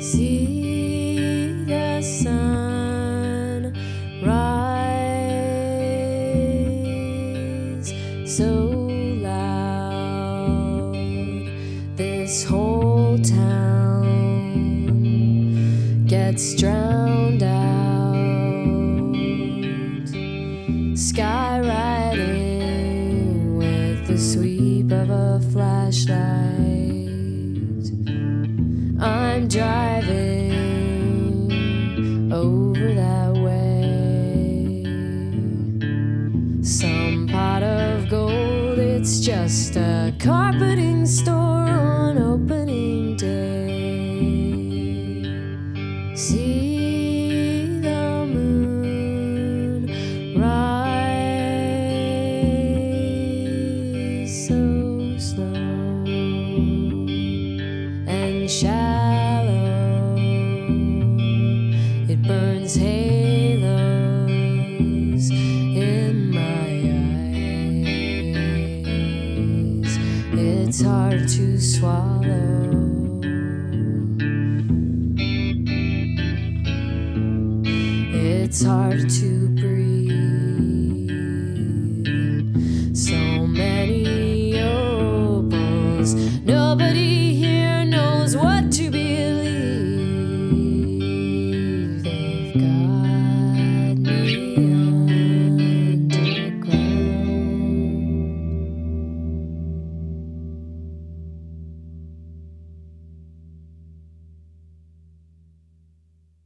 See the sun rise so loud, this whole town gets drowned out. Skywriting with the sweep of a flashlight. I'm driving over that way. Some pot of gold, it's just a carpeting store on opening day. See the moon rise so slow and shallow. It burns halos in my eyes. It's hard to swallow. It's hard to breathe.